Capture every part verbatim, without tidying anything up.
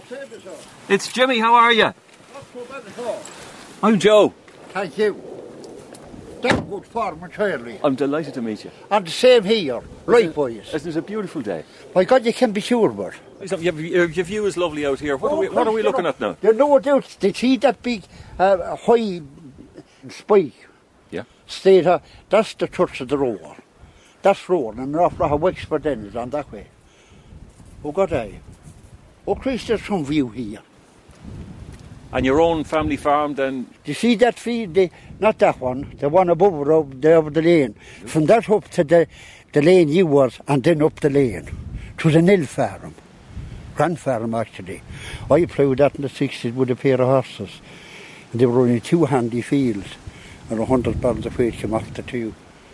It's Jimmy, how are you? Not so bad at all. I'm Joe. Thank you. That's good form entirely. I'm delighted to meet you. And the same here, likewise. Isn't it a beautiful day? My God, you can be sure about it. Your, your your view is lovely out here. What are we, what are we looking at now? There's no doubt. They see that big uh, high spike. Yeah. Stayed, uh, that's the church of the road. That's road, and an awful lot of Wexford then is on that way. Oh God, I. Oh Christ, there's some view here. And your own family farm then? Do you see that field? The, not that one, the one above it, over, the, over the lane. From that up to the, the lane you was, and then up the lane. It was an hill farm. Grand farm, actually. I ploughed that in the sixties with a pair of horses. And they were only two handy fields. And a hundred pounds of weight came off the two.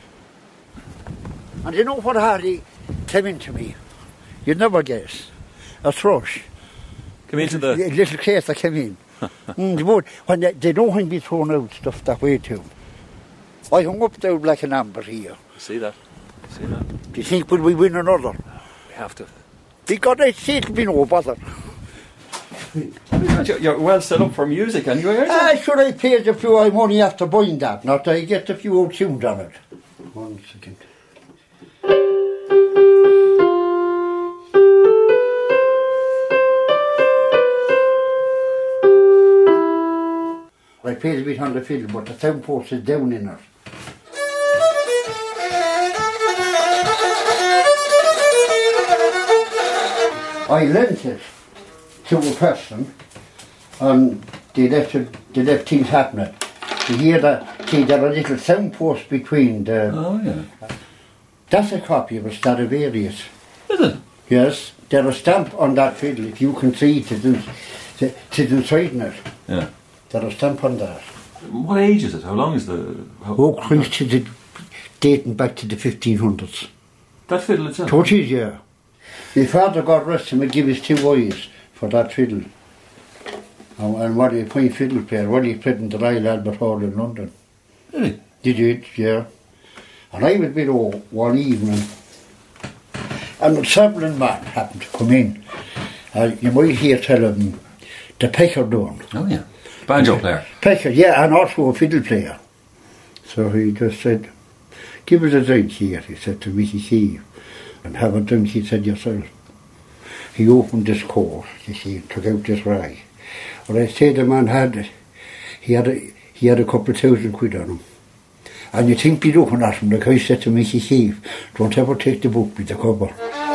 And you know what hardly came into me? You'd never guess. A thrush. Come into the... A little case that came in. mm, they would. When they, they don't want to be thrown out stuff that way too. I hung up down like an amber here. See that? See that? Do you think will we win another? We have to. Because I see it'll be no bother. You're well set up for music anyway, aren't you? Ah, sure, I paid a few. I'm only after buying that. Not I get a few old tunes on it. One second. I played a bit on the fiddle, but the sound post is down in it. I lent it to a person, and they left, it, they left things happening. You hear that? See, there are little sound posts between the... Oh, yeah. That's a copy of a Stradivarius. Is it? Yes. There's a stamp on that fiddle, if you can see it, it's inside it. Yeah. There's a stamp on that. What age is it? How long is the... How, oh, Christ, it's dating back to the fifteen hundreds. That fiddle itself? It is, yeah. My father, God rest him, would give his two eyes for that fiddle. And, and what a fine fiddle player. What he played in the Royal Albert Hall in London. Really? Did it, yeah. And I was below one evening, and a travelling man happened to come in. Uh, you might hear tell him the Pecker done. Oh, yeah. Banjo player. Pecker, yeah, and also a fiddle player. So he just said, give us a drink here, he said to Mickey Keeve. And have a drink, he said, yourself. He opened this coat, you see, took out this rag. But I say the man had, he had a, he had a couple of thousand quid on him. And you think be looking at him, like I said to Mickey Keeve, don't ever take the book with the cover.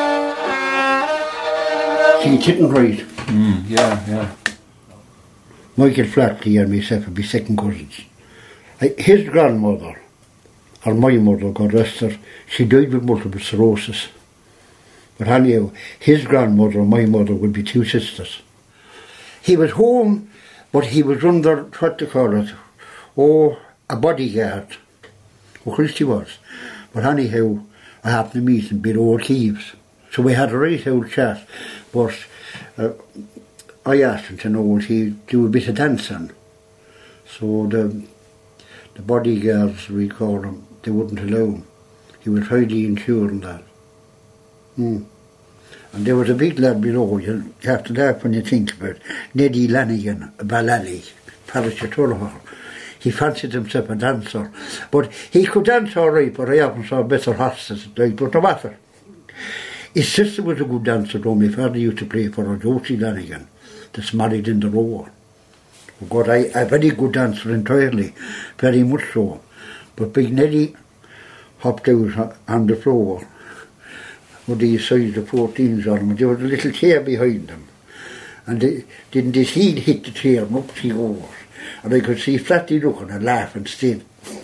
See, it didn't write. Mm, yeah, yeah. Michael Flatley and myself would be second cousins. His grandmother, or my mother, God rest her, she died with multiple sclerosis. But anyhow, his grandmother and my mother would be two sisters. He was home, but he was under, what to call it, oh, a bodyguard. Oh, Christ he was. But anyhow, I happened to meet him below Keeves. So we had a right old chat, but uh, I asked him to know if he'd do a bit of dancing. So the the bodyguards, we call them, they wouldn't allow him. He was highly insure in that. Mm. And there was a big lad below, you have to laugh when you think about it, Neddy Lanigan, Ballally, Parish of Tullahor. He fancied himself a dancer, but he could dance all right, but I often saw better horses, like, but no matter. His sister was a good dancer, though. My father used to play for her, Josie Lanigan, that's married in the row. Oh God, I, a very good dancer entirely, very much so. But Big Neddy hopped out on the floor with these size of fourteens on him. There was a little chair behind him. And they, didn't his heel hit the chair and up she goes. And I could see Flatty looking and laughing still.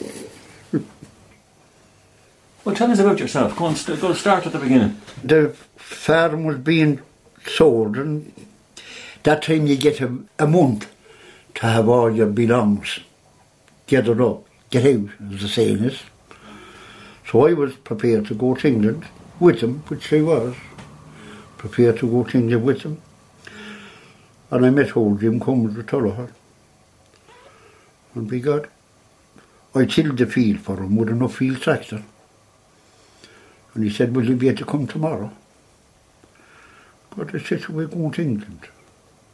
Well, tell us about yourself. Go on, st go start at the beginning. The farm was being sold, and that time you get a, a month to have all your belongings gathered up, get out, as the saying is. So I was prepared to go to England with him, which I was, prepared to go to England with him. And I met old Jim Cummins with Tullahor. And by God, I tilled the field for him with enough field tractor. And he said, will you be able to come tomorrow? God, I said, so we're going to England.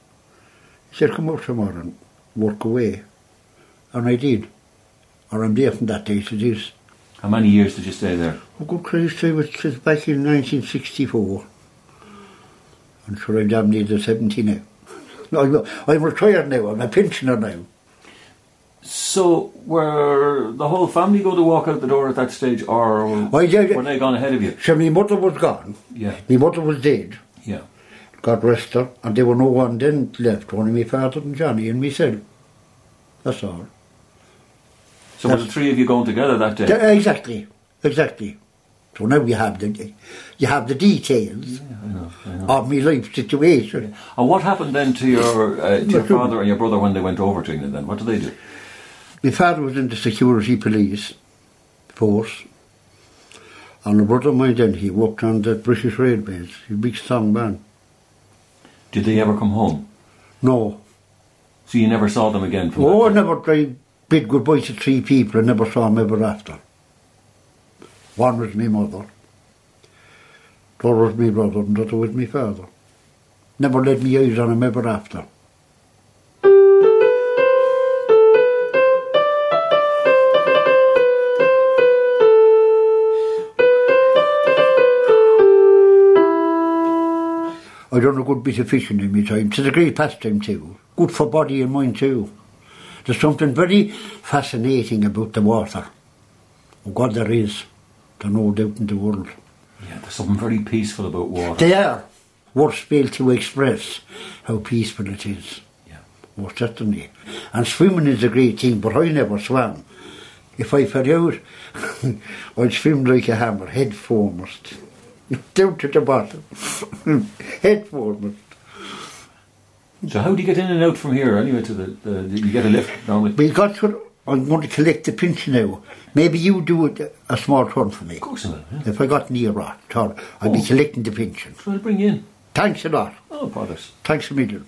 He said, come out tomorrow and work away. And I did. Or I'm there from that day to this. How many years did you stay there? Oh, good Christ, I was just back in nineteen sixty-four. I'm sure I'm damn near the seventy now. I'm, I'm retired now, I'm a pensioner now. So, were the whole family going to walk out the door at that stage, or Well, yeah, were they gone ahead of you? So my mother was gone. Yeah. My mother was dead. Yeah. God rest her. And there were no one then left, only my father and Johnny and myself. That's all. So were the three of you going together that day? Yeah, exactly, exactly. So now you have the you have the details Yeah, I know, I know. of my life situation. Yeah. And what happened then to your uh, to your father and your brother when they went over to England then? What did they do? My father was in the security police force, and a brother of mine then, he worked on the British Railways, a big strong man. Did they ever come home? No. So you never saw them again from Oh, I that day? never I bid goodbye to three people, I never saw them ever after. One was my mother, the other was my brother, and the other was my father. Never laid me eyes on him ever after. I done a good bit of fishing in my time. It's a great pastime too. Good for body and mind too. There's something very fascinating about the water. Oh God, there is. There's no doubt in the world. Yeah, there's something very peaceful about water. They are. Words fail to express how peaceful it is. Yeah. Most certainly. And swimming is a great thing, but I never swam. If I fell out, I'd swim like a hammer, head foremost. Down to the bottom. Head foremost. So how do you get in and out from here anyway to the, the you get a lift normally? We got to, I'm going to collect the pension now. Maybe you do it, a small turn for me. Of course I will, yeah. If I got near right, turn, I'll be Oh. collecting the pension. So I'll bring you in. Thanks a lot. Oh, brothers. Thanks a million.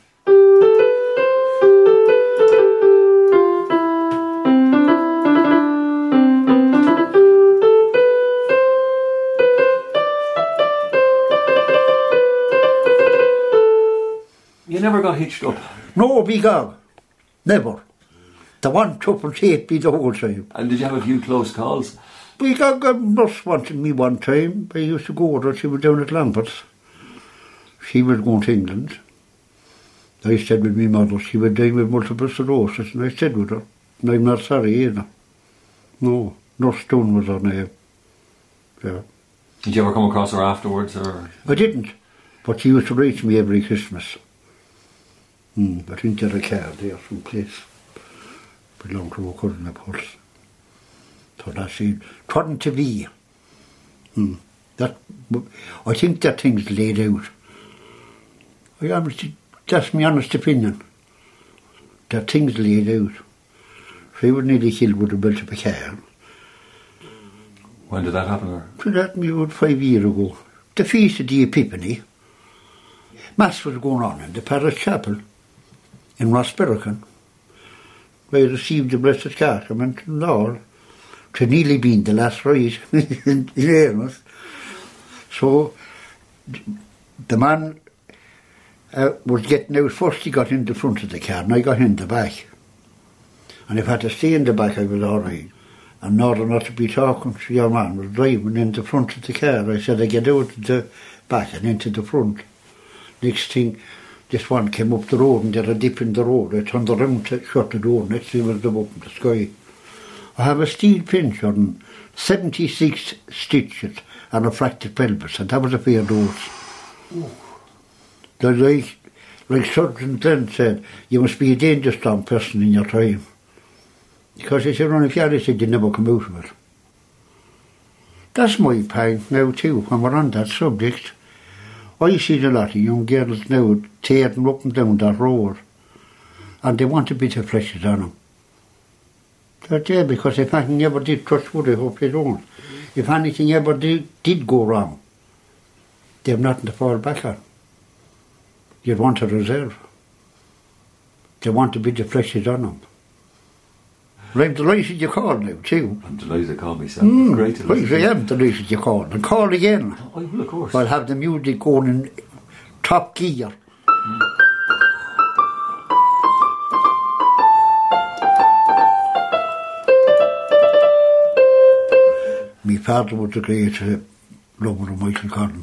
You never got hitched up. No, big dog. Never. The one tuppence eight be the whole time. And did you have a few close calls? Big dog got nurse wanted me one time. I used to go with her. She was down at Lambert's. She was going to England. I stayed with my mother. She was dying with multiple sclerosis, and I stayed with her. And I'm not sorry either. No, Nurse Stone was her name. Yeah. Did you ever come across her afterwards, or? I didn't, but she used to write to me every Christmas. Hmm, but into the car there someplace. Belonged to a cousin of hers. So that's it. Couldn't to be. Hmm. That, I think that thing's laid out. I honestly, that's my honest opinion. That thing's laid out. She was nearly killed with a belt of a car. When did that happen? Or? So that was about five years ago. The feast of the Epiphany. Mass was going on in the parish chapel in Rossberrican. I received the Blessed Sacrament and all. It had nearly been the last rite in Amos. So the man uh, was getting out first. He got in the front of the car and I got in the back. And if I had to stay in the back, I was all right. And in order not to be talking to your man was driving in the front of the car. I said I get out of the back and into the front. Next thing, this one came up the road and there a dip in the road. I turned around to shut the door. Next thing was up in the sky. I have a steel pinch on seventy-six stitches and a fractured pelvis, and that was a fair dose. The, like, like Surgeon Glenn said, you must be a dangerous strong person in your time. Because he said, only if you said you never come out of it. That's my point now too, when we're on that subject. I see a lot of young girls now tearing up and down that road, and they want a bit of flesh on them. They're there because if anything ever did touch wood, I hope they don't. If anything ever did, did go wrong, they have nothing to fall back on. You'd want a reserve. They want a bit of flesh on them. I'm delighted you called now too. I'm delighted you called me, Sam. Mm, Great to right, listen. I am delighted you called. And call again. I will, of course. I'll have the music going in top gear. My father was the great uh, lover of Michael Collins.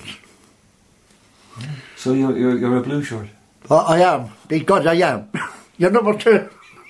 So you're, you're, you're a blue shirt? I, I am. Thank God I am. You're number two.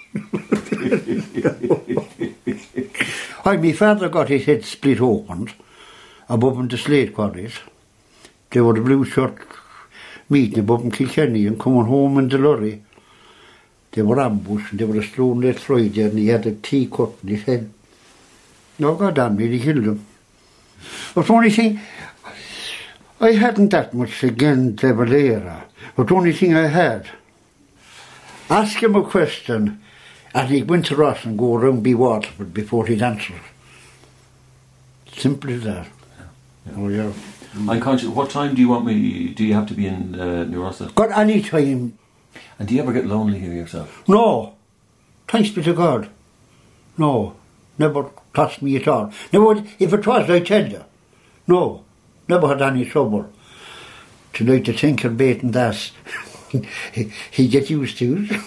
Hi, my father got his head split open above in the Slade quarries. They were the blue shirt meeting above in Kilkenny and coming home in the lorry. They were ambushed and they were strewn there Friday and he had a tea cut in his head. Oh, God damn me, he killed him. But the only thing, I hadn't that much against De Valera. But the only thing I had, ask him a question and he'd went to Ross and go around be Waterford before he'd answer. Simple as that. Yeah. Yeah. Oh, yeah. I'm conscious. What time do you want me? Do you have to be in uh, New Rossa? God, any time. And do you ever get lonely here yourself? No. Thanks be to God. No. Never cost me at all. Never, if it was, I'd tell you. No. Never had any trouble. Tonight the tinker bait and that. he, he get used to it.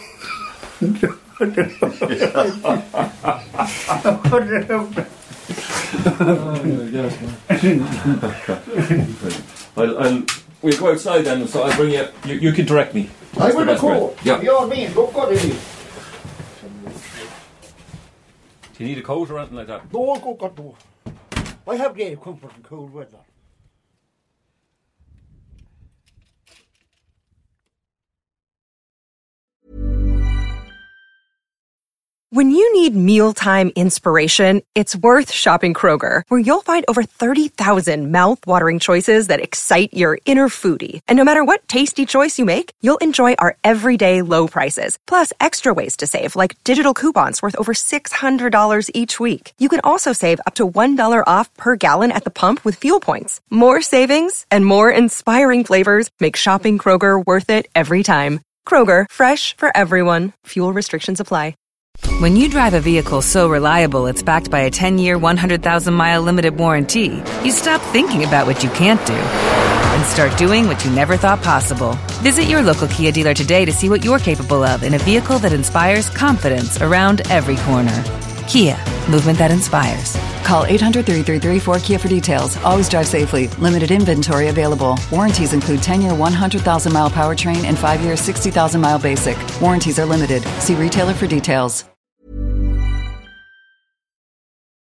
I'll, I'll, we'll go outside then, so I'll bring you, you, you can direct me. I will go. Yeah. You're mean, look what it is. Do you need a coat or anything like that? No, go, go, go. I have great comfort in cold weather. When you need mealtime inspiration, it's worth shopping Kroger, where you'll find over thirty thousand mouth-watering choices that excite your inner foodie. And no matter what tasty choice you make, you'll enjoy our everyday low prices, plus extra ways to save, like digital coupons worth over six hundred dollars each week. You can also save up to one dollar off per gallon at the pump with fuel points. More savings and more inspiring flavors make shopping Kroger worth it every time. Kroger, fresh for everyone. Fuel restrictions apply. When you drive a vehicle so reliable it's backed by a ten-year, one hundred thousand mile limited warranty, you stop thinking about what you can't do and start doing what you never thought possible. Visit your local Kia dealer today to see what you're capable of in a vehicle that inspires confidence around every corner. Kia, movement that inspires. Call eight hundred, three three three, four K I A for details. Always drive safely. Limited inventory available. Warranties include ten-year, one hundred thousand mile powertrain and five-year, sixty thousand mile basic. Warranties are limited. See retailer for details.